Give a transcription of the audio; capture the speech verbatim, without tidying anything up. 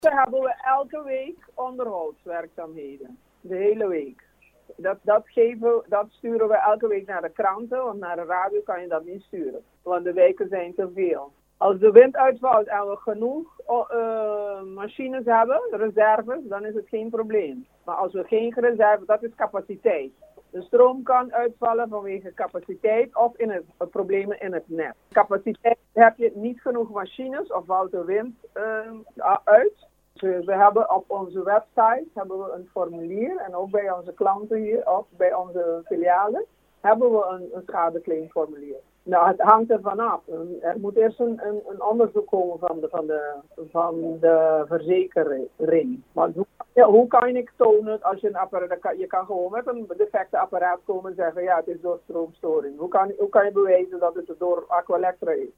Dan hebben we elke week onderhoudswerkzaamheden. De hele week. Dat, dat, geven, dat sturen we elke week naar de kranten, want naar de radio kan je dat niet sturen. Want de weken zijn te veel. Als de wind uitvalt en we genoeg uh, machines hebben, reserves, dan is het geen probleem. Maar als we geen reserve, dat is capaciteit. De stroom kan uitvallen vanwege capaciteit of in het, uh, problemen in het net. Capaciteit heb je niet genoeg machines of valt de wind uh, uit. Dus we hebben op onze website hebben we een formulier en ook bij onze klanten hier of bij onze filialen hebben we een, een schadeclaimformulier. Nou, het hangt er vanaf. Er moet eerst een, een, een onderzoek komen van de, van de, van de verzekering. Want hoe, ja, hoe kan ik tonen als je een apparaat, je kan gewoon met een defecte apparaat komen en zeggen, ja, het is door stroomstoring. Hoe kan, hoe kan je bewijzen dat het door Aqualectra is?